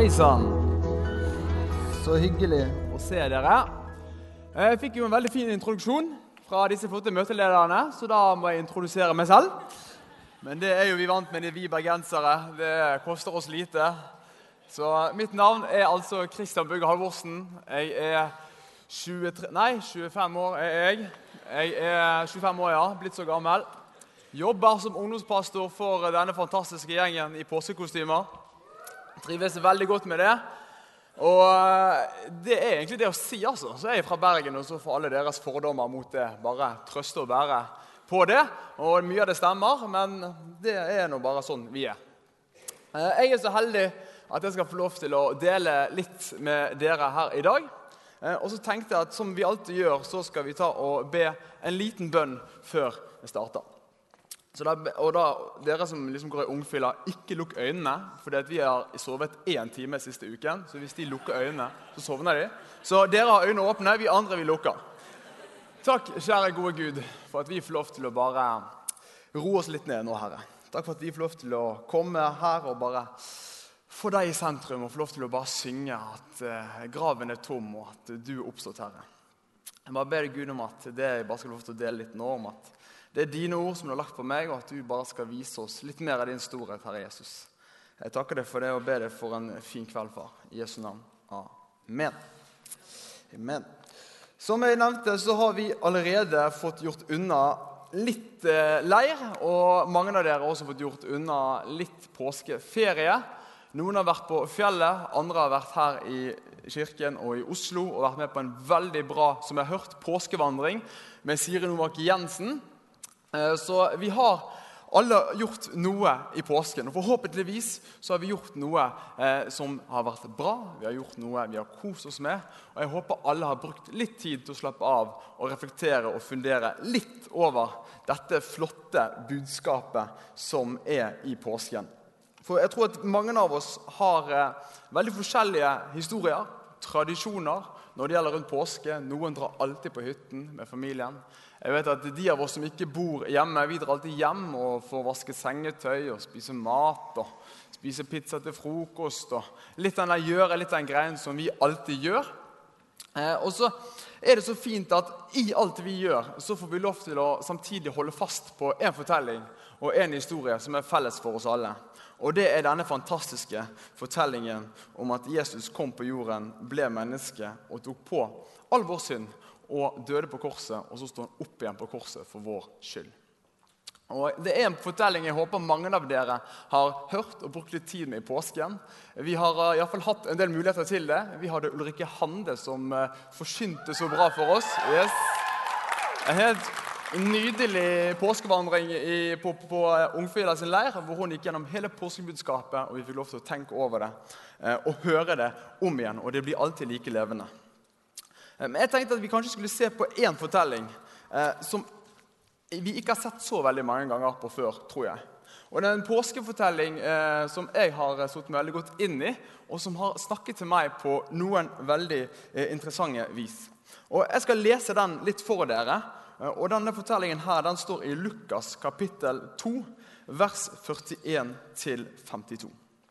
Hei sann. Så hyggelig å se dere. Jeg fikk jo en veldig fin introduksjon fra disse flotte møtelederne, så da må jeg introdusere meg selv. Men det er jo vi vant med, vi bergensere. Det koster oss lite. Så mitt navn er altså Kristian Bugge Halvorsen. Jeg er 25 år er jeg. Jeg er 25 år, ja. Blitt så gammel. Jobber som ungdomspastor for denne fantastiske gjengen i påskekostymer. Trives veldig godt med det. Og det er egentlig det å si, altså. Så er jeg fra Bergen, og så får alle deres fordommer mot det bare trøste og bære på det. Og mye av det stemmer, men det er nå bare sånn vi er. Jeg er så heldig at jeg skal få lov til å dele litt med dere her i dag. Og så tenkte jeg at som vi alltid gjør, så skal vi ta og be en liten bønn før vi starter. Så dere som liksom går i ungfylla, ikke lukk øynene, fordi vi har sovet 1 time siste uken, så hvis de lukker øynene, så sovner de. Så dere har øynene åpne, vi andre vi lukker. Takk, kjære gode Gud, for at vi får lov til å bare roe oss litt ned nå, Herre. Takk for at vi får lov til å komme her og bare få deg i sentrum, og få lov til å bare synge at graven er tom, og at du er oppstått, Herre. Jeg bare ber deg, Gud, om at det jeg bare skal få lov til å dele litt nå, om at det er dine ord som du har lagt på meg, og at du bare skal vise oss litt mer av din storhet, Herre Jesus. Jeg takker deg for det, og ber deg for en fin kveld, far. I Jesu navn. Amen. Amen. Som jeg nevnte, så har vi allerede fått gjort unna litt leir, og mange av dere har også fått gjort unna litt påskeferie. Noen har vært på fjellet, andre har vært her i kirken og i Oslo, og vært med på en veldig bra, som jeg har hørt, påskevandring med Siri Novak Jensen. Så vi har alle gjort noe i påsken, og forhåpentligvis så har vi gjort noe som har vært bra. Vi har gjort noe vi har kost oss med, og jeg håper alle har brukt litt tid til å slappe av og reflektere og fundere litt over dette flotte budskapet som er i påsken. For jeg tror at mange av oss har veldig forskjellige historier, tradisjoner når det gjelder rundt påske. Noen drar alltid på hytten med familien. Jeg vet at de av oss som ikke bor hjemme, vi drar alltid hjem og får vaske sengetøy og spise mat og spise pizza til frokost og litt den greien som vi alltid gjør. Og så er det så fint at i alt vi gjør, så får vi lov til å samtidig holde fast på en fortelling og en historie som er felles for oss alle. Og det er denne fantastiske fortellingen om at Jesus kom på jorden, ble menneske og tok på all vår synd og døde på korset, og så står han opp igjen på korset for vår skyld. Og det er en fortelling jeg håper mange av dere har hørt og brukt litt tid med i påsken. Vi har i hvert fall hatt en del muligheter til det. Vi hadde Ulrikke Hande som forsynte så bra for oss. Yes. En helt nydelig påskevandring på Ungfylla sin leir, hvor hun gikk gjennom hele påskebudskapet, og vi fikk lov til å tenke over det og høre det om igjen, og det blir alltid like levende. Men jeg tenkte at vi kanskje skulle se på en fortelling som vi ikke har sett så veldig mange ganger på før, tror jeg. Og det er en påskefortelling som jeg har satt meg veldig godt inn i, og som har snakket til meg på noen veldig interessante vis. Og jeg skal lese den litt for dere, og denne fortellingen her, den står i Lukas kapittel 2, vers 41 til 52.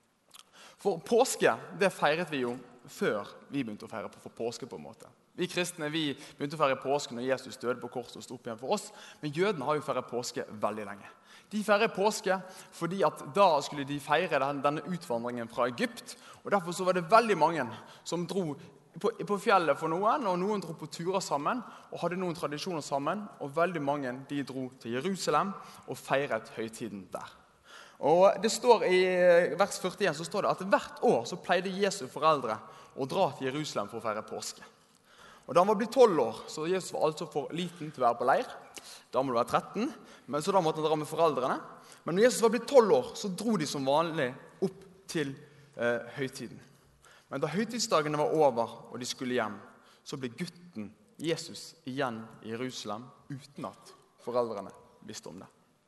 For påske, det feiret vi jo før vi begynte å feire for påske på en måte. Vi kristne, vi begynte å feire påske når Jesus døde på korset og sto opp igjen for oss, men jødene har jo feiret påske veldig lenge. De feirer påske fordi at da skulle de feire denne utvandringen fra Egypt, og derfor så var det veldig mange som dro på fjellet for noen, og noen dro på turer sammen, og hadde noen tradisjoner sammen, og veldig mange de dro til Jerusalem og feiret høytiden der. Og det står i vers 41 så står det at hvert år så pleide Jesu foreldre å dra til Jerusalem for å feire påske. Og da han var blitt 12 år, så Jesus var altså for liten til å være på leir. Da må du være 13, men så da måtte han dra med foreldrene. Men når Jesus var blitt 12 år, så dro de som vanlig opp til høytiden. Men da høytidsdagene var over, og de skulle hjem, så ble gutten Jesus igjen i Jerusalem, uten at foreldrene visste om det.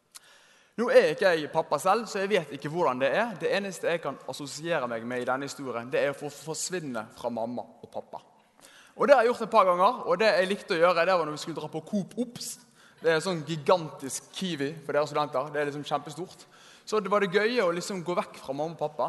Nå er ikke jeg pappa selv, så jeg vet ikke hvordan det er. Det eneste jeg kan assosiere meg med i denne historien, det er å få forsvinne fra mamma og pappa. Og det har jeg gjort et par ganger, og det jeg likte å gjøre, det var når vi skulle dra på Coop Ops. Det er sånn gigantisk kiwi for dere studenter, det er liksom kjempestort. Så det var det gøye å liksom gå vekk fra mamma og pappa,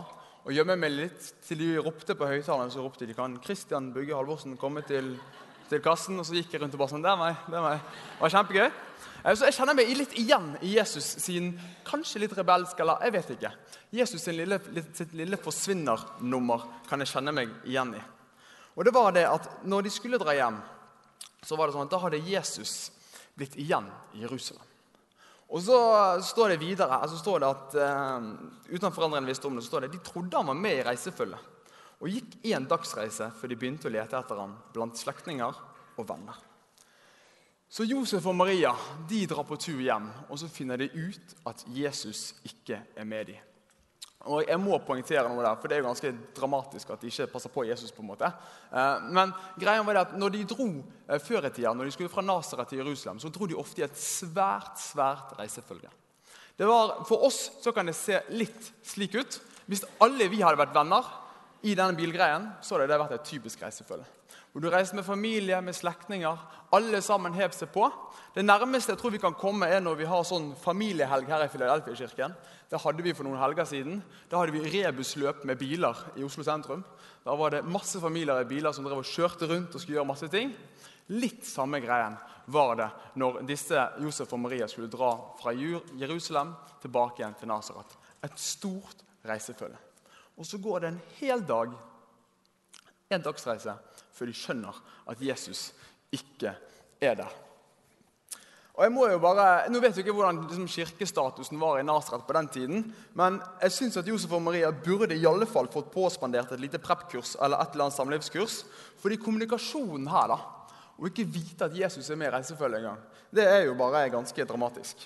og gjemme meg litt til de ropte på høyttaleren, så ropte de, kan Kristian Bugge Halvorsen komme til kassen, og så gikk jeg rundt og bare sånn, det er meg. Det var kjempegøy. Så jeg kjenner meg litt igjen i Jesus sin, kanskje litt rebelsk, eller jeg vet ikke. Jesus sitt lille forsvinnernummer kan jeg kjenne meg igjen i. Og det var det at når de skulle dra hjem, så var det sånn at da hadde Jesus blitt igjen i Jerusalem. Og så står det videre, så står det at, uten at foreldrene visste om det, så står det, de trodde han var med i reisefølge, og gikk en dagsreise før de begynte å lete etter ham blant slektninger og venner. Så Josef og Maria, de drar på tur hjem, og så finner de ut at Jesus ikke er med dem. Og jeg må poengtere noe der, for det er jo ganske dramatisk at de ikke passer på Jesus på en måte. Men greien var det at når de dro før i tiden, når de skulle fra Nazaret til Jerusalem, så dro de ofte i et svært reisefølge. Det var, for oss så kan det se litt slik ut. Hvis alle vi hadde vært venner i denne bilgreien, så hadde det vært et typisk reisefølge. Hvor du reiser med familie, med slektninger, alle sammen hev seg på. Det nærmeste jeg tror vi kan komme er når vi har sånn familiehelg her i Filadelfia-kirken. Det hadde vi for noen helger siden. Da hadde vi rebusløp med biler i Oslo sentrum. Da var det masse familier i biler som drev og kjørte rundt og skulle gjøre masse ting. Litt samme greien var det når disse Josef og Maria skulle dra fra Jerusalem tilbake igjen til Nazaret. Et stort reisefølge. Og så går det en hel dag, en dagsreise, før de skjønner at Jesus ikke er der. Og jeg må jo bare, nå vet jeg ikke hvordan kirkestatusen var i Nazaret på den tiden, men jeg synes at Josef og Maria burde i alle fall fått påspandert et lite preppkurs, eller et eller annet samlivskurs, fordi kommunikasjonen her da, og ikke vite at Jesus er med i reisefølge en gang, det er jo bare ganske dramatisk.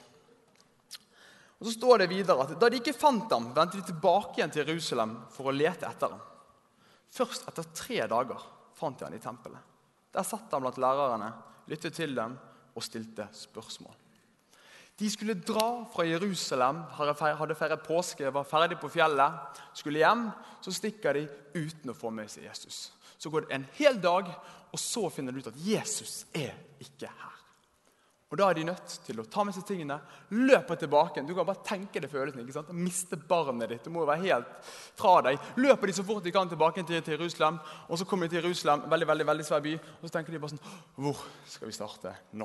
Og så står det videre at da de ikke fant ham, ventet de tilbake igjen til Jerusalem for å lete etter ham. Først etter 3 dager fant de han i tempelet. Der satt han blant lærerne, lyttet til dem og stilte spørsmål. De skulle dra fra Jerusalem, hadde feiret påske, var ferdig på fjellet, skulle hjem, så stikker de uten å få med seg Jesus. Så går det en hel dag, og så finner de ut at Jesus er ikke her. Og da er de nødt til å ta med seg tingene, løpe tilbake. Du kan bare tenke det følelsen, ikke sant? Miste barnet ditt, du må være helt fra deg. Løper de så fort de kan tilbake til Jerusalem, og så kommer de til Jerusalem, veldig svær by, og så tenker de bare sånn, hvor skal vi starte nå?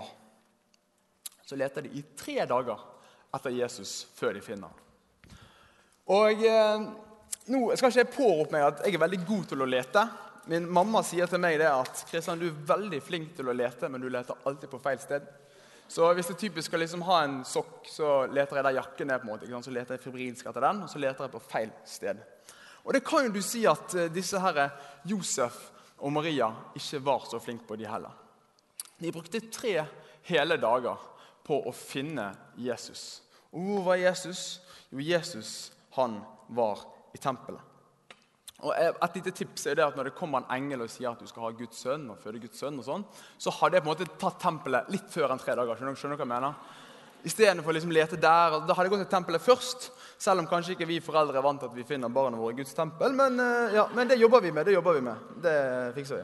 Så leter de i 3 dager etter Jesus før de finner han. Og nå skal ikke jeg pårope meg at jeg er veldig god til å lete. Min mamma sier til meg det at Kristian, du er veldig flink til å lete, men du leter alltid på feil sted. Så hvis det typisk skal liksom ha en sokk, så leter jeg der jakken ned på en måte, ikke sant? Så leter jeg febrilsk etter den, og så leter jeg på feil sted. Og det kan jo du si at disse her Josef og Maria ikke var så flink på de heller. De brukte 3 hele dager på å finne Jesus. Og hvor var Jesus? Jo, Jesus, han var i tempelet. Og et lite tips er det at når det kommer en engel og sier at du skal ha Guds sønn og føde Guds sønn og sånn, så hadde jeg på en måte tatt tempelet litt før enn 3 dager. Skjønner du hva jeg mener? I stedet for å liksom lete der, da hadde jeg gått til tempelet først, selv om kanskje ikke vi foreldre er vant til at vi finner barna våre i Guds tempel, men det jobber vi med, det fikser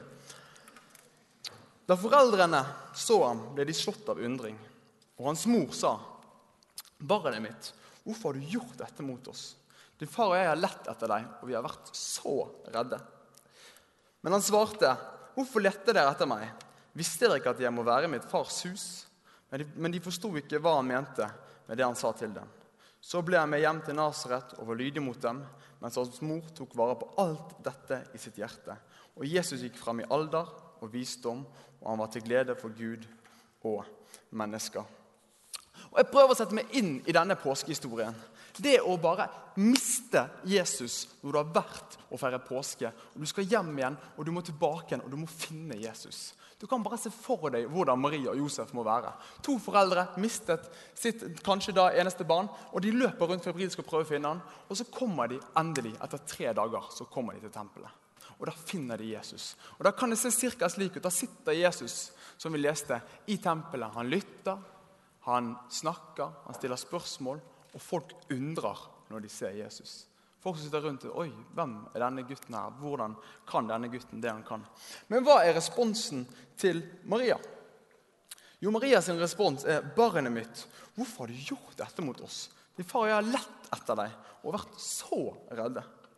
vi. Da foreldrene så ham, ble de slått av undring, og hans mor sa, barnet mitt, hvorfor har du gjort dette mot oss? Din far og jeg har lett etter deg, og vi har vært så redde. Men han svarte, hvorfor lette dere etter meg? Visste dere ikke at jeg må være i mitt fars hus? Men de forstod ikke hva han mente med det han sa til dem. Så ble han med hjem til Nazaret og var lydig mot dem, mens hans mor tok vare på alt dette i sitt hjerte. Og Jesus gikk frem i alder og visdom, og han var til glede for Gud og mennesker. Og jeg prøver å sette meg inn i denne påskehistorien. Det å bare miste Jesus når du har vært og feiret påske, og du skal hjem igjen, og du må tilbake igjen, og du må finne Jesus. Du kan bare se for deg hvordan Maria og Josef må være. 2 foreldre mistet sitt kanskje da eneste barn, og de løper rundt febrilsk og prøver å finne han, og så kommer de endelig, etter 3 dager, så kommer de til tempelet. Og da finner de Jesus. Og da kan det se cirka slik ut. Da sitter Jesus, som vi leste, i tempelet. Han lytter, han snakker, han stiller spørsmål, og folk undrer når de ser Jesus. Folk som sitter rundt, oi, hvem er denne gutten her? Hvordan kan denne gutten det han kan? Men hva er responsen til Maria? Jo, Marias respons er, barnet mitt, hvorfor har du gjort dette mot oss? Din far og jeg har lett etter deg, og vært så redde.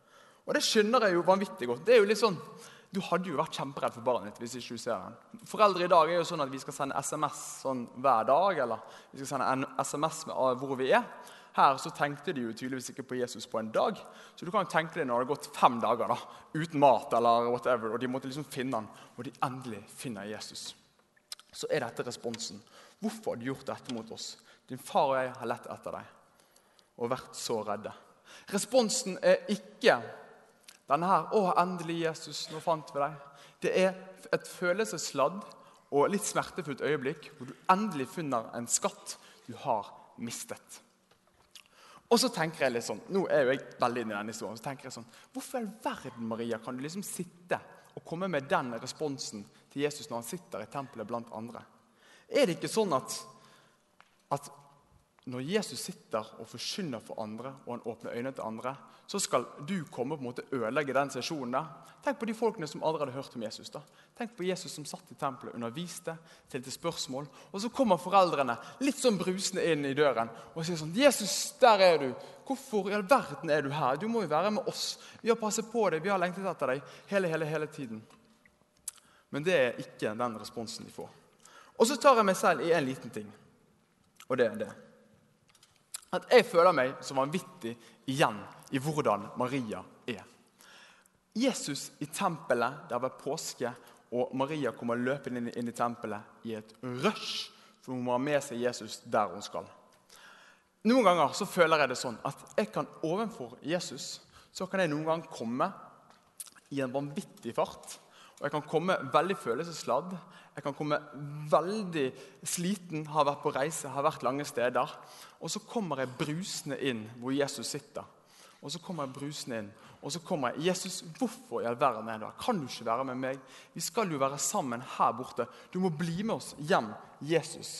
Og det skjønner jeg jo vanvittig godt. Det er jo litt sånn, du hadde jo vært kjemperedd for barnet ditt hvis ikke du ser den. Foreldre i dag er jo sånn at vi skal sende SMS sånn hver dag, eller vi skal sende en SMS med hvor vi er. Her så tenkte de jo tydeligvis ikke på Jesus på en dag, så du kan jo tenke deg når det har gått 5 dager da, uten mat eller whatever, og de måtte liksom finne han, og de endelig finner Jesus. Så er dette responsen. Hvorfor har de gjort dette mot oss? Din far og jeg har lett etter deg, og vært så redde. Responsen er ikke denne her, endelig Jesus, nå fant vi deg. Det er et følelsesladd og litt smertefullt øyeblikk, hvor du endelig finner en skatt du har mistet. Og så tenker jeg litt sånn, nå er jo jeg veldig inne i denne historien, så tenker jeg sånn, hvorfor i verden, Maria, kan du liksom sitte og komme med den responsen til Jesus når han sitter i tempelet blant andre? Er det ikke sånn at når Jesus sitter og forkynner for andre, og han åpner øynene til andre, så skal du komme på en måte ødelegge den sesjonen der. Tenk på de folkene som aldri hadde hørt om Jesus da. Tenk på Jesus som satt i tempelet, underviste, stilte spørsmål, og så kommer foreldrene litt sånn brusende inn i døren, og sier sånn, Jesus, der er du. Hvorfor i all verden er du her? Du må jo være med oss. Vi har passet på deg, vi har lengtet etter deg hele tiden. Men det er ikke den responsen de får. Og så tar jeg meg selv i en liten ting, og det er det. At jeg føler meg som vanvittig igjen i hvordan Maria er. Jesus i tempelet, der var påske, og Maria kommer løpende inn i tempelet i et rush, for hun må ha med seg Jesus der hun skal. Noen ganger så føler jeg det sånn at jeg kan ovenfor Jesus, så kan jeg noen gang komme i en vanvittig fart, og jeg kan komme veldig følelsesladd, jeg kan komme veldig sliten, har vært på reise, har vært lange steder, og så kommer jeg brusende inn hvor Jesus sitter. Og så kommer jeg brusende inn, og så kommer jeg, Jesus, hvorfor i all verden er du her? Kan du ikke være med meg? Vi skal jo være sammen her borte. Du må bli med oss hjem, Jesus.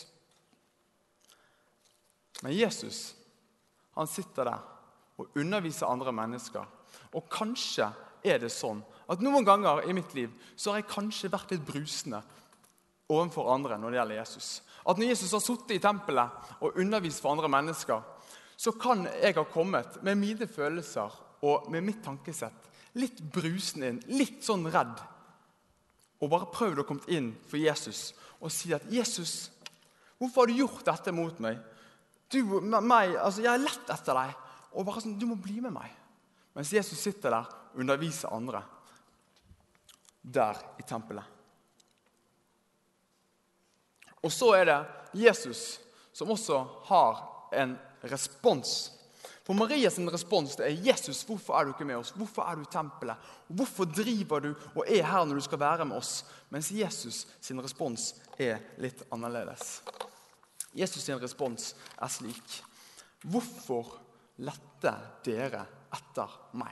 Men Jesus, han sitter der og underviser andre mennesker. Og kanskje er det sånn at noen ganger i mitt liv så har jeg kanskje vært litt brusende overfor andre når det gjelder Jesus. At når Jesus har suttet i tempelet og undervist for andre mennesker, så kan jeg ha kommet med mine følelser og med mitt tankesett litt brusende inn, litt sånn redd, og bare prøvd å komme inn for Jesus og si at Jesus, hvorfor har du gjort dette mot meg? Jeg har lett etter deg, og bare sånn, du må bli med meg. Mens Jesus sitter der og underviser andre der i tempelet. Og så er det Jesus som også har en respons. For Marias respons det er Jesus, hvorfor er du ikke med oss? Hvorfor er du i tempelet? Hvorfor driver du og er her når du skal være med oss? Mens Jesus sin respons er litt annerledes. Jesus sin respons er slik. Hvorfor lette dere etter meg?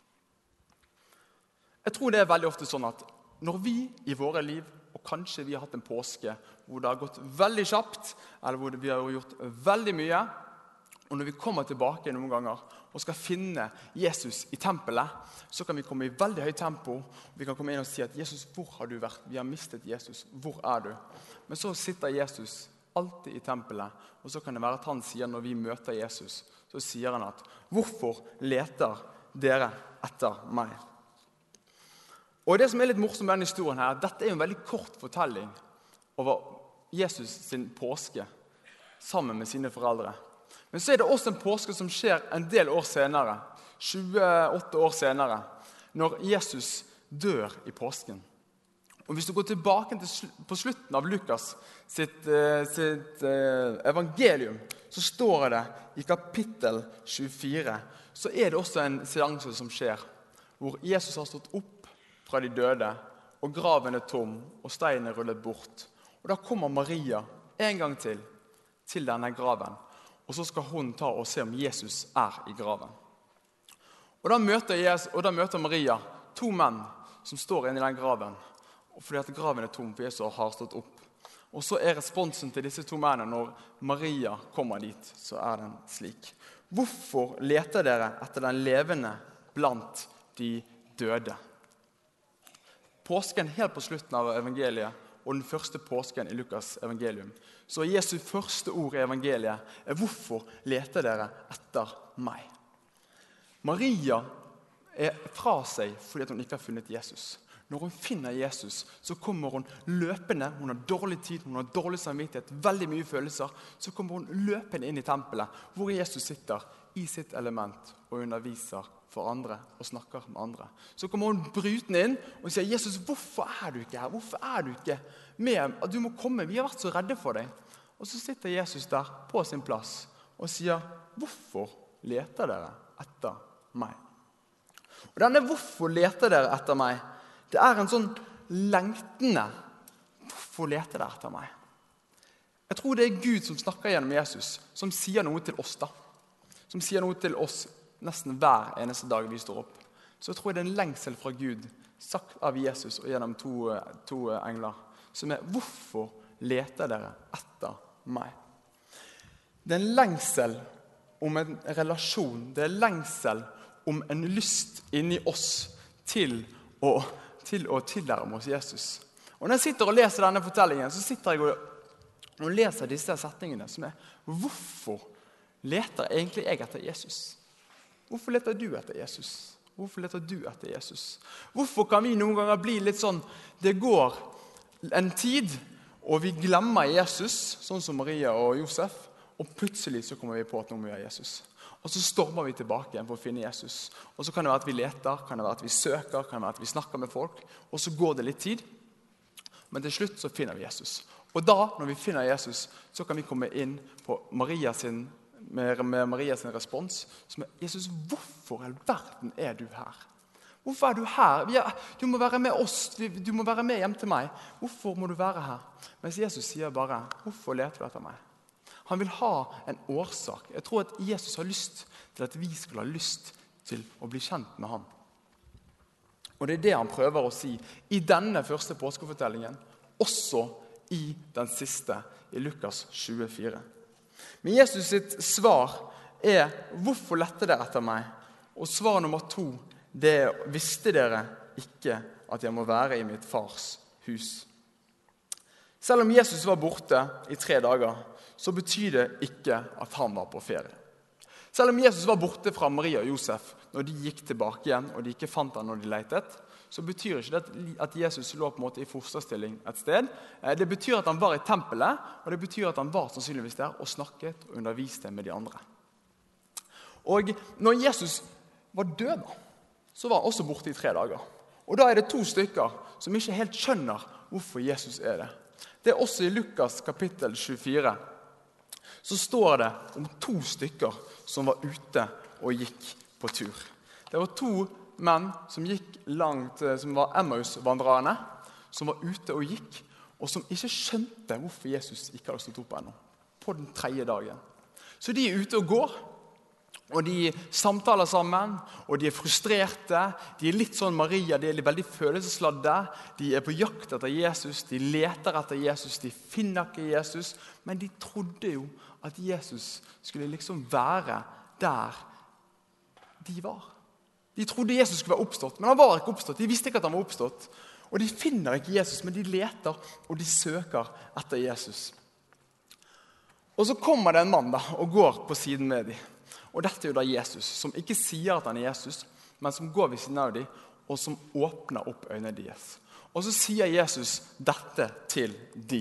Jeg tror det er veldig ofte sånn at når vi i våre liv, og kanskje vi har hatt en påske hvor det har gått veldig kjapt, eller hvor vi har gjort veldig mye, og når vi kommer tilbake noen ganger og skal finne Jesus i tempelet, så kan vi komme i veldig høyt tempo, og vi kan komme inn og si at Jesus, hvor har du vært? Vi har mistet Jesus, hvor er du? Men så sitter Jesus alltid i tempelet, og så kan det være at han sier når vi møter Jesus, så sier han at, hvorfor leter dere etter meg? Og det som er litt morsomt med denne historien her, dette er en veldig kort fortelling over Jesus sin påske sammen med sine foreldre. Men så er det også en påske som skjer en del år senere, 28 år senere, når Jesus dør i påsken. Og hvis du går tilbake på slutten av Lukas sitt evangelium, så står det i kapittel 24, så er det også en seanse som skjer, hvor Jesus har stått opp fra de døde, og graven er tom, og steinen er rullet bort. Og da kommer Maria en gang til denne graven, og så skal hun ta og se om Jesus er i graven. Og da møter Maria 2 menn som står inne i den graven, fordi at graven er tom, for Jesus har stått opp. Og så er responsen til disse 2 mennene når Maria kommer dit, så er den slik. Hvorfor leter dere etter den levende blant de døde? Påsken helt på slutten av evangeliet, og den første påsken i Lukas evangelium. Så Jesu første ord i evangeliet er hvorfor leter dere etter meg? Maria fra seg fordi at hun ikke har funnet Jesus. Når hun finner Jesus, så kommer hun løpende, hun har dårlig tid, hun har dårlig samvittighet, veldig mye følelser, så kommer hun løpende inn i tempelet, hvor Jesus sitter i sitt element og underviser for andre og snakker med andre. Så kommer hun brytende inn og sier, Jesus, hvorfor er du ikke her? Hvorfor er du ikke med? Du må komme, vi har vært så redde for deg. Og så sitter Jesus der på sin plass og sier, hvorfor leter dere etter meg? Og denne hvorfor leter dere etter meg, det er en sånn lengtende, hvorfor leter dere etter meg? Jeg tror det er Gud som snakker gjennom Jesus, som sier noe til oss da. Som sier noe til oss nesten hver eneste dag vi står opp. Så jeg tror det er en lengsel fra Gud, sagt av Jesus og gjennom to engler, som er, hvorfor leter dere etter meg? Det er en lengsel om en relasjon, det er lengsel om en lyst inni oss til å tillære oss Jesus. Og når jeg sitter og leser denne fortellingen, så sitter jeg og leser disse setningene som er, hvorfor leter egentlig jeg etter Jesus? Hvorfor leter du etter Jesus? Hvorfor leter du etter Jesus? Hvorfor kan vi noen ganger bli litt sånn, det går en tid, og vi glemmer Jesus, sånn som Maria og Josef, og plutselig så kommer vi på at nå må vi ha Jesus. Og så stormer vi tilbake igjen for å finne Jesus. Og så kan det være at vi leter, kan det være at vi søker, kan det være at vi snakker med folk, og så går det litt tid. Men til slutt så finner vi Jesus. Og da, når vi finner Jesus, så kan vi komme inn på med Marias respons, som er, Jesus, hvorfor i all verden er du her? Hvorfor er du her? Du må være med oss, du må være med hjem til meg. Hvorfor må du være her? Mens Jesus sier bare, hvorfor leter du etter meg? Han vil ha en årsak. Jeg tror at Jesus har lyst til at vi skulle ha lyst til å bli kjent med ham. Og det er det han prøver å si i denne første påskefortellingen, også i den siste, i Lukas 24. Men Jesus sitt svar er, hvorfor lette dere etter meg? Og svar nummer 2, det er, visste dere ikke at jeg må være i mitt fars hus? Selv om Jesus var borte i 3 dager, så betyr det ikke at han var på ferie. Selv om Jesus var borte fra Maria og Josef når de gikk tilbake igjen, og de ikke fant han når de letet, så betyr ikke det at Jesus lå på en måte i fosterstilling et sted. Det betyr at han var i tempelet, og det betyr at han var sannsynligvis der og snakket og underviste med de andre. Og når Jesus var død, så var han også borte i 3 dager. Og da er det 2 stykker som ikke helt skjønner hvorfor Jesus er det. Det er også i Lukas kapittel 24, så står det om 2 stykker som var ute og gikk på tur. Det var 2 menn som gikk langt, som var Emmaus-vandrerne, som var ute og gikk, og som ikke skjønte hvorfor Jesus ikke hadde stått opp ennå, på den 3. dagen. Så de er ute og går, og de samtaler sammen, og de er frustrerte, de er litt sånn Maria, de er veldig følelsesladde, de er på jakt etter Jesus, de leter etter Jesus, de finner ikke Jesus, men de trodde jo at Jesus skulle liksom være der de var. De trodde Jesus skulle være oppstått, men han var ikke oppstått, de visste ikke at han var oppstått, og de finner ikke Jesus, men de leter, og de søker etter Jesus. Og så kommer det en mann da, og går på siden med dem. Og dette er jo da Jesus, som ikke sier at han er Jesus, men som går ved siden av dem, og som åpner opp øynene deres. Og så sier Jesus dette til de.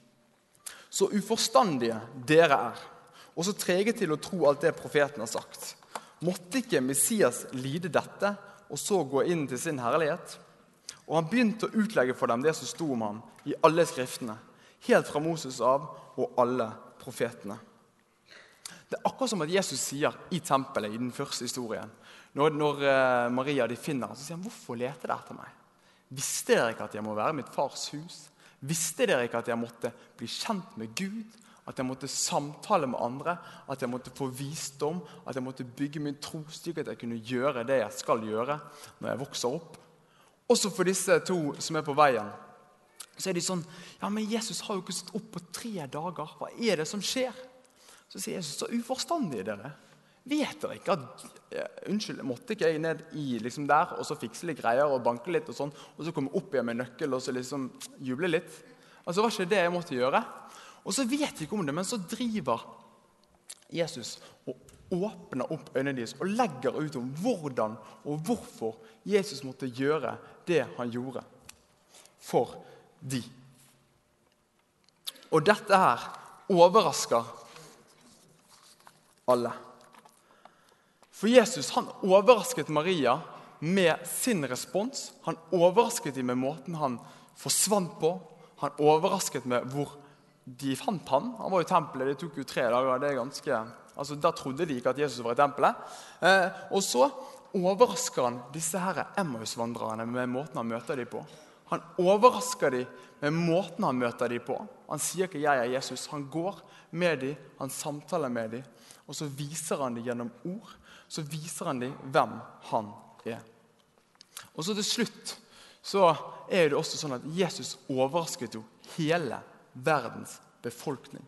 Så uforstandige dere er, og så trege til å tro alt det profeten har sagt. Måtte ikke Messias lide dette, og så gå inn til sin herlighet? Og han begynte å utlegge for dem det som sto om ham i alle skriftene, helt fra Moses av og alle profetene. Det er akkurat som at Jesus sier i tempelet i den første historien, når Maria de finner, så sier han, hvorfor leter dere etter meg? Visste dere ikke at jeg må være i mitt fars hus? Visste dere ikke at jeg måtte bli kjent med Gud? At jeg måtte samtale med andre? At jeg måtte få visdom? At jeg måtte bygge min tro slik at jeg kunne gjøre det jeg skal gjøre når jeg vokser opp? Også for disse 2 som er på veien, så er de sånn, ja, men Jesus har jo ikke stått opp på 3 dager. Hva er det som skjer? Så sier Jesus, så uforstandige dere. Vet dere ikke at, unnskyld, måtte ikke jeg ned i liksom der, og så fikse litt greier og banke litt og sånn, og så komme opp igjen med nøkkel og så liksom juble litt? Altså, var ikke det jeg måtte gjøre? Og så vet de ikke om det, men så driver Jesus og åpner opp øynene deres og legger ut om hvordan og hvorfor Jesus måtte gjøre det han gjorde for de. Og dette her overrasker alle. For Jesus, han overrasket Maria med sin respons. Han overrasket dem med måten han forsvant på. Han overrasket med hvor de fant han. Han var i tempelet, det tok jo 3 dager. Det er ganske... Altså, da trodde de ikke at Jesus var i tempelet. Og så overrasker han disse her Emmaus-vandrerne med måten han møter dem på. Han overrasker dem med måten han møter dem på. Han sier ikke «Jeg er Jesus». Han går med dem, han samtaler med dem, og så viser han dem gjennom ord, så viser han dem hvem han er. Og så til slutt så er det også sånn at Jesus overrasket jo hele verdens befolkning.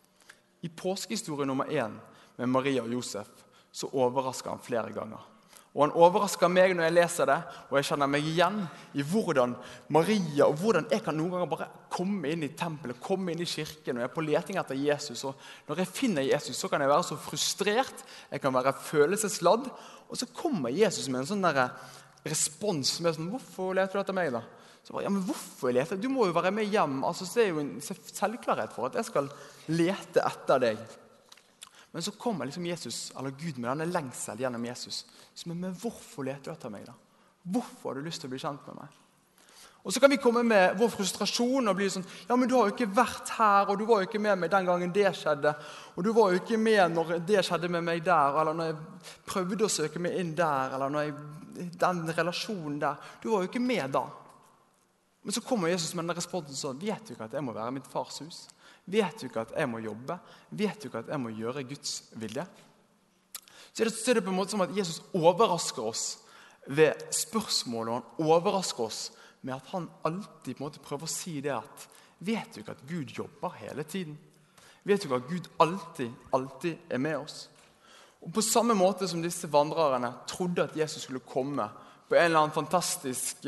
I påskehistorie nummer 1 med Maria og Josef så overrasker han flere ganger. Og han overrasker meg når jeg leser det, og jeg kjenner meg igjen i hvordan Maria, og hvordan jeg kan noen ganger bare komme inn i tempelet, komme inn i kirken, og jeg er på leting etter Jesus, og når jeg finner Jesus, så kan jeg være så frustrert, jeg kan være følelsesladd, og så kommer Jesus med en sånn der respons som er sånn, hvorfor leter du etter meg da? Så bare, ja, men hvorfor leter du? Du må jo være med hjem, altså det er jo en selvklarhet for at jeg skal lete etter deg. Men så kommer liksom Jesus, eller Gud med denne lengsel gjennom Jesus, som er med hvorfor leter du etter meg da? Hvorfor har du lyst til å bli kjent med meg? Og så kan vi komme med vår frustrasjon og bli sånn, ja, men du har jo ikke vært her, og du var jo ikke med meg den gangen det skjedde, og du var jo ikke med når det skjedde med meg der, eller når jeg prøvde å søke meg inn der, eller når den relasjonen der, du var jo ikke med da. Men så kommer Jesus med denne responsen sånn, vet du ikke at jeg må være i mitt fars hus? Vet du ikke at jeg må jobbe? Vet du ikke at jeg må gjøre Guds vilje? Så er det på en måte som at Jesus overrasker oss ved spørsmålet, og han overrasker oss med at han alltid på en måte prøver å si det at vet du ikke at Gud jobber hele tiden? Vet du ikke at Gud alltid er med oss? Og på samme måte som disse vandrerne trodde at Jesus skulle komme på en eller annen fantastisk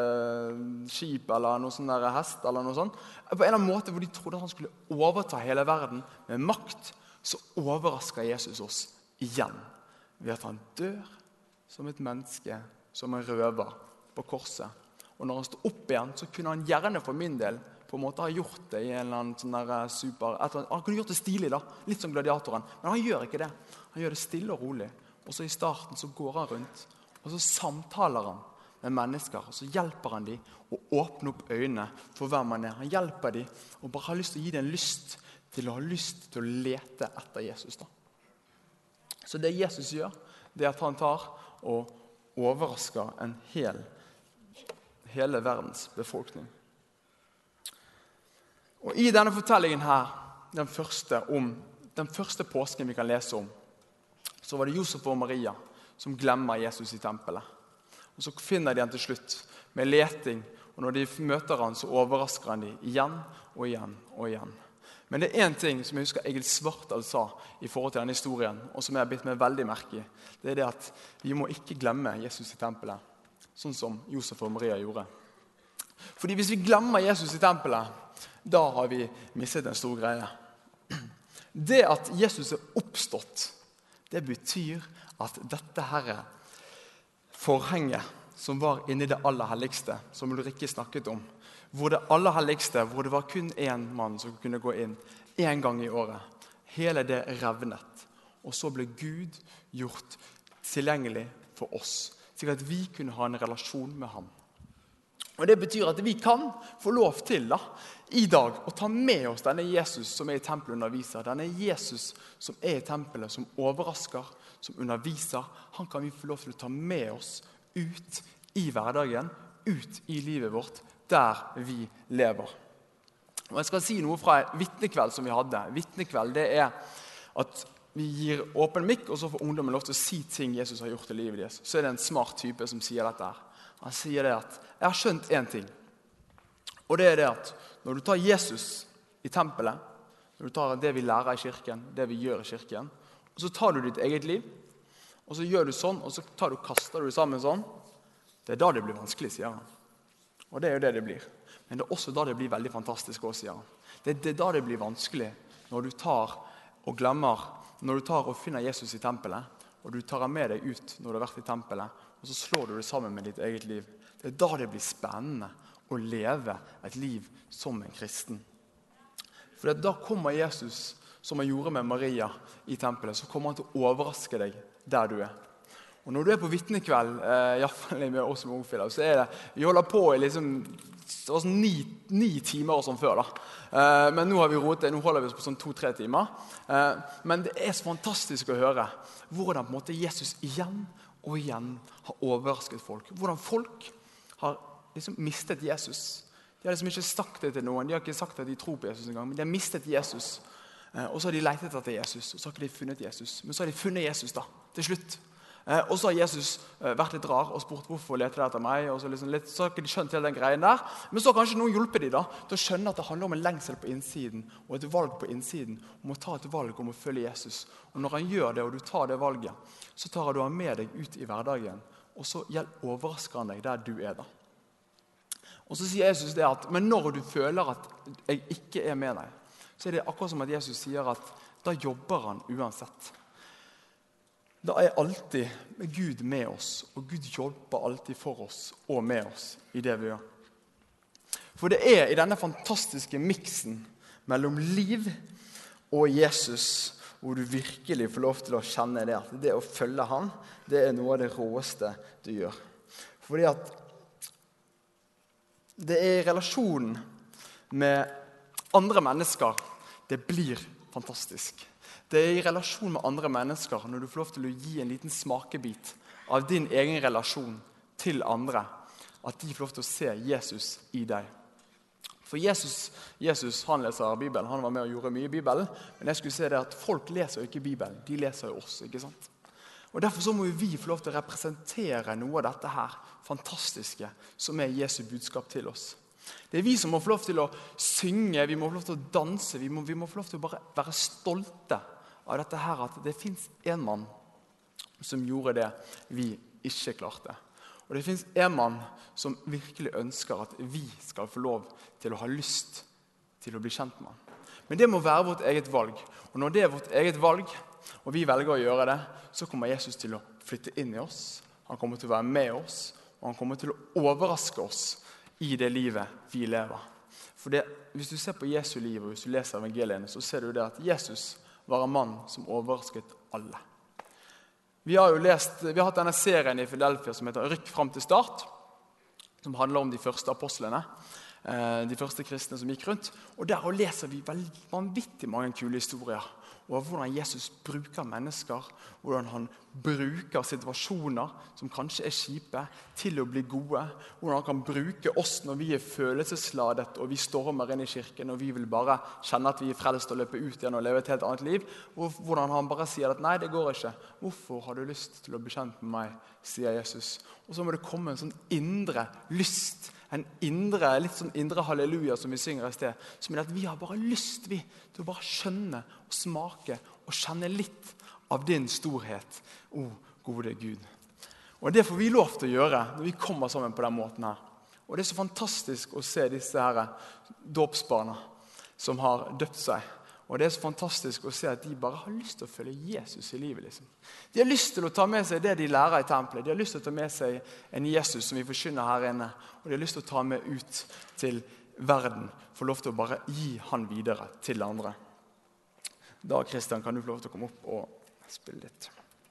skip eller noe sånn der hest eller noe sånt, på en eller annen måte hvor de trodde at han skulle overta hele verden med makt, så overrasker Jesus oss igjen ved at han dør som et menneske, som en røver på korset. Og når han står opp igjen, så kunne han gjerne for min del på en måte ha gjort det i en eller annen sånn der han kunne gjort det stilig da, litt som gladiatoren, men han gjør ikke det. Han gjør det stille og rolig, og så i starten så går han rundt, og så samtaler han med mennesker, og så hjelper han dem å åpne opp øynene for hvem han er. Han hjelper dem og bare har lyst til å gi dem lyst til å lete etter Jesus da. Så det Jesus gjør, det er at han tar og overrasker hele verdens befolkning. Og i denne fortellingen her, den første påsken vi kan lese om, så var det Josef og Maria som glemmer Jesus i tempelet. Og så finner de han til slutt med leting, og når de møter han, så overrasker han dem igjen og igjen og igjen. Men det er en ting som jeg husker Egil Svartdal sa i forhold til denne historien, og som jeg har bitt meg veldig merke i. Det er det at vi må ikke glemme Jesus i tempelet, sånn som Josef og Maria gjorde. Fordi hvis vi glemmer Jesus i tempelet, da har vi mistet en stor greie. Det at Jesus er oppstått, det betyr at dette herre forhenget som var inne i det aller helligste, som Ulrikke snakket om, hvor det aller helligste, hvor det var kun en mann som kunne gå inn en gang i året, hele det revnet, og så ble Gud gjort tilgjengelig for oss, slik at vi kunne ha en relasjon med ham. Og det betyr at vi kan få lov til i dag å ta med oss denne Jesus som er i tempelet og underviser. Denne Jesus som er i tempelet, som overrasker, som underviser. Han kan vi få lov til å ta med oss ut i hverdagen, ut i livet vårt, der vi lever. Og jeg skal si noe fra vitnekveld som vi hadde. Vitnekveld, det er at vi gir åpen mikk, og så får ungdommen lov til å si ting Jesus har gjort i livet deres. Så er det en smart type som sier dette her. Han sier det at, jeg har skjønt en ting, og det er det at når du tar Jesus i tempelet, når du tar det vi lærer i kirken, det vi gjør i kirken, og så tar du ditt eget liv, og så gjør du sånn, og så kaster du det sammen sånn, det er da det blir vanskelig, sier han. Og det er jo det det blir. Men det er også da det blir veldig fantastisk også, sier han. Det er da det blir vanskelig, når du tar og glemmer når du tar og finner Jesus i tempelet, og du tar han med deg ut når du har vært i tempelet, og så slår du det sammen med ditt eget liv. Det da det blir spennende å leve et liv som en kristen. For da kommer Jesus, som han gjorde med Maria i tempelet, så kommer han til å overraske deg der du er. Og når du er på vitnekveld, i hvert fall med oss som ungfilder, så er det, vi holder på i liksom 9 timer og sånn før da. Men nå har vi roet det, nå holder vi oss på sånn 2-3 timer. Men det er så fantastisk å høre hvordan på en måte Jesus igjen og igjen har overrasket folk. Hvordan folk har liksom mistet Jesus. De har liksom ikke sagt det til noen, de har ikke sagt at de tror på Jesus en gang, men de har mistet Jesus. Og så har de letet etter Jesus, og så har ikke de funnet Jesus. Men så har de funnet Jesus da, til slutt. Og så har Jesus vært litt rar og spurt hvorfor leter de etter meg, og så, liksom litt, så har ikke de skjønt hele den greien der. Men så har kanskje noen hjulpet de da, til å skjønne at det handler om en lengsel på innsiden, og et valg på innsiden, om å ta et valg om å følge Jesus. Og når han gjør det, og du tar det valget, så tar du han med deg ut i hverdagen, og så overrasker han deg der du er da. Og så sier Jesus det at, men når du føler at jeg ikke er med deg, så er det akkurat som at Jesus sier at da jobber han uansett. Da er alltid Gud med oss, og Gud jobber alltid for oss og med oss i det vi gjør. For det er i denne fantastiske miksen mellom liv og Jesus, hvor du virkelig får lov til å kjenne det, at det å følge han, det er noe av det råeste du gjør. Fordi at det er i relasjonen med andre mennesker, det blir fantastisk. Det er i relasjon med andre mennesker, når du får lov til å gi en liten smakebit av din egen relasjon til andre, at de får lov til å se Jesus i deg. For Jesus han leser Bibelen, han var med og gjorde mye i Bibelen, men jeg skulle se det at folk leser jo ikke Bibelen, de leser jo oss, ikke sant? Og derfor så må vi få lov til å representere noe av dette her fantastiske, som er Jesu budskap til oss. Det er vi som må få lov til å synge, vi må få lov til å danse, vi må få lov til å bare være stolte av dette her, at det finnes en mann som gjorde det vi ikke klarte. Og det finnes en mann som virkelig ønsker at vi skal få lov til å ha lyst til å bli kjent med han. Men det må være vårt eget valg. Og når det er vårt eget valg, og vi velger å gjøre det, så kommer Jesus til å flytte inn i oss. Han kommer til å være med oss, og han kommer til å overraske oss i det livet vi lever. For det, hvis du ser på Jesu liv, og hvis du leser evangeliene, så ser du det at Jesus var en mann som overrasket alle. Vi har hatt denne serien i Philadelphia som heter Rykk frem til start, som handler om de første apostlene, de første kristne som gikk rundt. Og der leser vi vanvittig mange kule historier, og hvordan Jesus bruker mennesker, hvordan han bruker situasjoner som kanskje er kjipe, til å bli gode, hvordan han kan bruke oss når vi er følelsesladet, og vi stormer inn i kirken, og vi vil bare kjenne at vi er frelst og løpe ut igjen og leve et helt annet liv, og hvordan han bare sier at nei, det går ikke. Hvorfor har du lyst til å bli kjent med meg, sier Jesus. Og så må det komme en sånn indre lyst, en litt sånn indre halleluja som vi synger i sted, som er at vi har bare lyst til å bare skjønne og smake og kjenne litt av din storhet, gode Gud. Og det får vi lov til å gjøre når vi kommer sammen på den måten her. Og det er så fantastisk å se disse her dåpsbarna som har døpt seg. Og det er så fantastisk å se at de bare har lyst til å følge Jesus i livet. Liksom. De har lyst til å ta med seg det de lærer i tempelet. De har lyst til å ta med seg en Jesus som vi forkynner her inne. Og de har lyst til å ta med ut til verden. Få lov til å bare gi han videre til andre. Da, Kristian, kan du få lov til å komme opp og spille litt.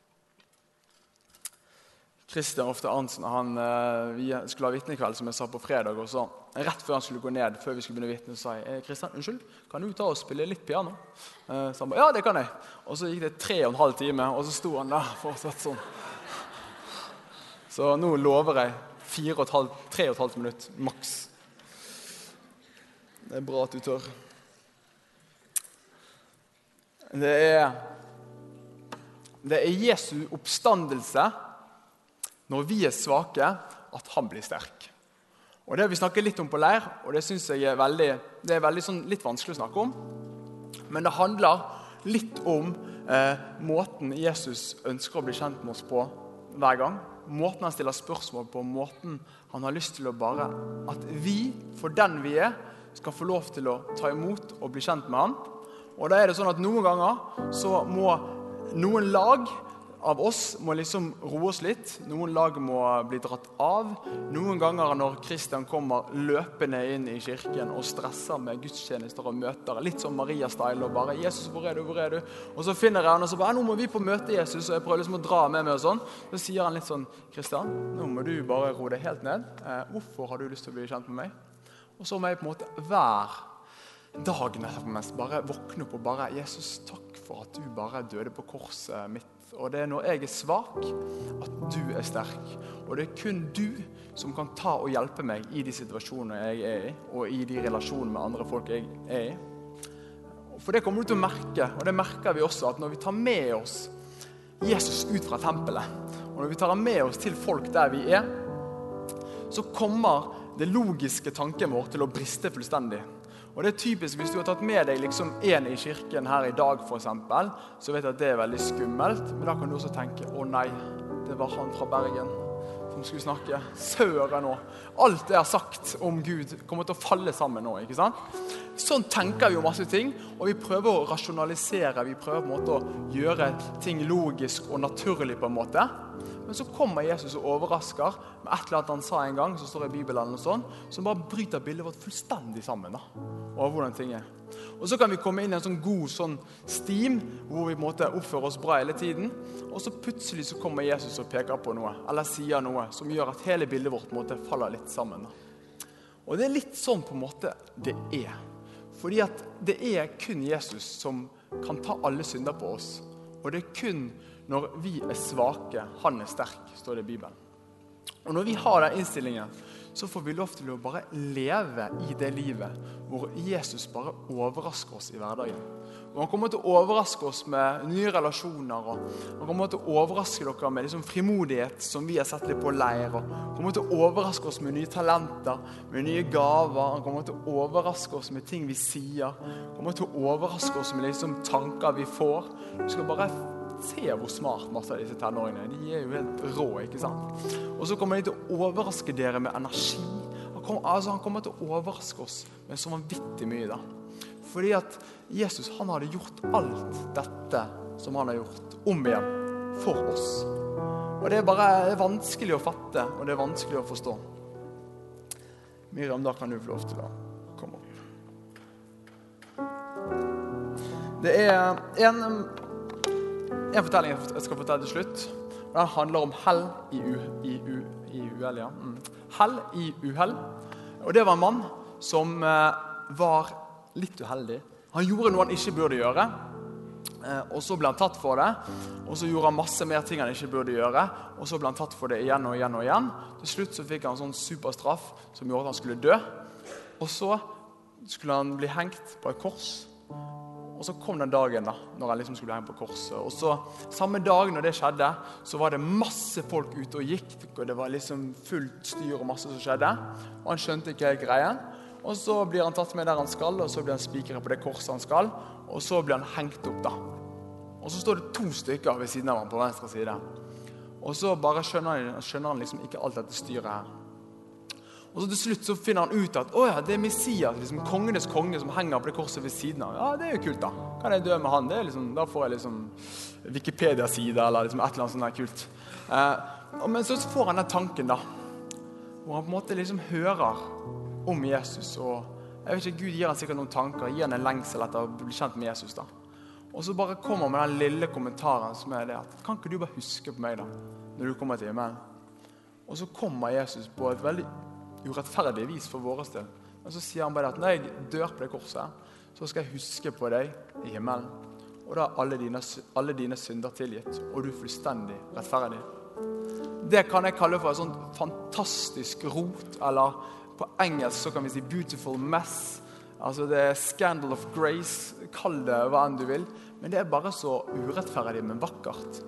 Kristian Ofte Arntzen, vi skulle ha vitnekveld som jeg sa på fredag, og så rett før han skulle gå ned, før vi skulle begynne vitne, så sa jeg, Kristian, unnskyld, kan du ta og spille litt piano? Så han ba, ja, det kan jeg. Og så gikk det 3,5 timer, og så sto han der fortsatt sånn. Så nå lover jeg 3,5 minutter, maks. Det er bra at du tør. Det er Jesu oppstandelse, når vi er svake, at han blir sterk. Og det har vi snakket litt om på leir, og det synes jeg er veldig sånn, litt vanskelig å snakke om. Men det handler litt om måten Jesus ønsker å bli kjent med oss på hver gang. Måten han stiller spørsmål på, måten han har lyst til å bare, at vi, for den vi er, skal få lov til å ta imot og bli kjent med han. Og da er det sånn at noen ganger så må noen lag av oss må liksom roe oss litt. Noen lag må bli dratt av. Noen ganger når Kristian kommer løpende inn i kirken og stresser med gudstjenester og møter, litt som Maria-style og bare, Jesus, hvor er du, hvor er du? Og så finner jeg han og så bare, nå må vi på møte Jesus, og jeg prøver liksom å dra med meg og sånn. Så sier han litt sånn, Kristian, nå må du bare roe deg helt ned. Hvorfor har du lyst til å bli kjent med meg? Og så må jeg på en måte hver dag nærmest bare våkne opp og bare, Jesus, takk for at du bare døde på korset mitt. Og det når jeg svak, at du sterk. Og det kun du som kan ta og hjelpe meg i de situasjonene jeg i, og i de relasjonene med andre folk jeg i. For det kommer du til å merke, og det merker vi også, at når vi tar med oss Jesus ut fra tempelet, og når vi tar med oss til folk der vi så kommer det logiske tanken vår til å briste fullstendig. Og det typisk, hvis du har tatt med deg liksom en i kirken her i dag for eksempel, så vet jeg at det veldig skummelt, men da kan du også tenke, å nei, det var han fra Bergen som skulle snakke. Søren nå. Alt det jeg har sagt om Gud kommer til å falle sammen nå, ikke sant? Sånn tenker vi om masse ting, og vi prøver å rasjonalisere, vi prøver på en måte å gjøre ting logisk og naturlig på en måte. Men så kommer Jesus og overrasker med et eller annet han sa en gang, som står i Bibelen eller sånn, som bare bryter bildet vårt fullstendig sammen da, over hvordan ting Og så kan vi komme inn i en sånn god sånn stim, hvor vi på en måte oppfører oss bra hele tiden, og så plutselig så kommer Jesus og peker på noe, eller sier noe, som gjør at hele bildet vårt på en måte faller litt sammen da. Og det litt sånn på en måte det fordi at det kun Jesus som kan ta alle synder på oss, og det kun når vi svake, han sterk, står det i Bibelen. Og når vi har den innstillingen, så får vi lov til å bare leve i det livet hvor Jesus bare overrasker oss i hverdagen. Og han kommer til å overraske oss med nye relasjoner, og han kommer til å overraske dere med liksom frimodighet som vi har sett litt på leir, og han kommer til å overraske oss med nye talenter, med nye gaver, han kommer til å overraske oss med ting vi sier, han kommer til å overraske oss med liksom tanker vi får. Vi skal bare se hvor smart masse av disse tenåringene. De jo helt rå, ikke sant? Og så kommer de til å overraske dere med energi. Han kommer til å overraske oss med så vanvittig mye da. Fordi at Jesus, han hadde gjort alt dette som han har gjort om igjen for oss. Og det bare vanskelig å fatte, og det vanskelig å forstå. Miriam, da kan du få lov til å komme opp. Det en fortelling jeg skal fortelle til slutt, og den handler om hell i uhell. Ja. Hell i uhell. Og det var en mann som var litt uheldig. Han gjorde noe han ikke burde gjøre, og så ble han tatt for det, og så gjorde han masse mer ting han ikke burde gjøre, og så ble han tatt for det igjen og igjen og igjen. Til slutt så fikk han en sånn superstraff som gjorde at han skulle dø, og så skulle han bli hengt på et kors. Og så kom den dagen da, når han liksom skulle henge på korset. Og så, samme dag når det skjedde, så var det masse folk ute og gikk, og det var liksom fullt styr og masse som skjedde. Og han skjønte ikke greien. Og så blir han tatt med der han skal, og så blir han spikret på det korset han skal, og så blir han hengt opp da. Og så står det 2 stykker ved siden av han på venstre side. Og så bare skjønner han liksom ikke alt dette styret her. Og så til slutt så finner han ut at det Messias, liksom kongenes konge som henger på det korset ved siden av. Ja, det jo kult da. Kan jeg dø med han? Det liksom, da får jeg liksom Wikipedia-side eller liksom et eller annet sånt der kult. Men så får han den tanken da, hvor han på en måte liksom hører om Jesus. Og jeg vet ikke, Gud gir han sikkert noen tanker, gir han en lengsel etter å bli kjent med Jesus da. Og så bare kommer han med den lille kommentaren som det at, kan ikke du bare huske på meg da, når du kommer til himmelen? Og så kommer Jesus på et veldig urettferdig vis for våre sted. Og så sier han bare at når jeg dør på det korset, så skal jeg huske på deg i himmelen. Og da alle dine synder tilgitt, og du fullstendig rettferdig. Det kan jeg kalle for et sånt fantastisk rot, eller på engelsk så kan vi si beautiful mess. Altså det scandal of grace, kall det hva enn du vil. Men det bare så urettferdig, men vakkert.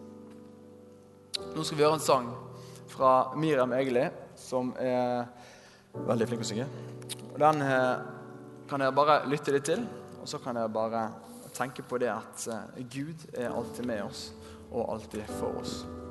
Nå skal vi høre en sang fra Miriam Egeli, som veldig flink å synge. Og den kan jeg bare lytte litt til, og så kan jeg bare tenke på det at Gud alltid med oss, og alltid for oss.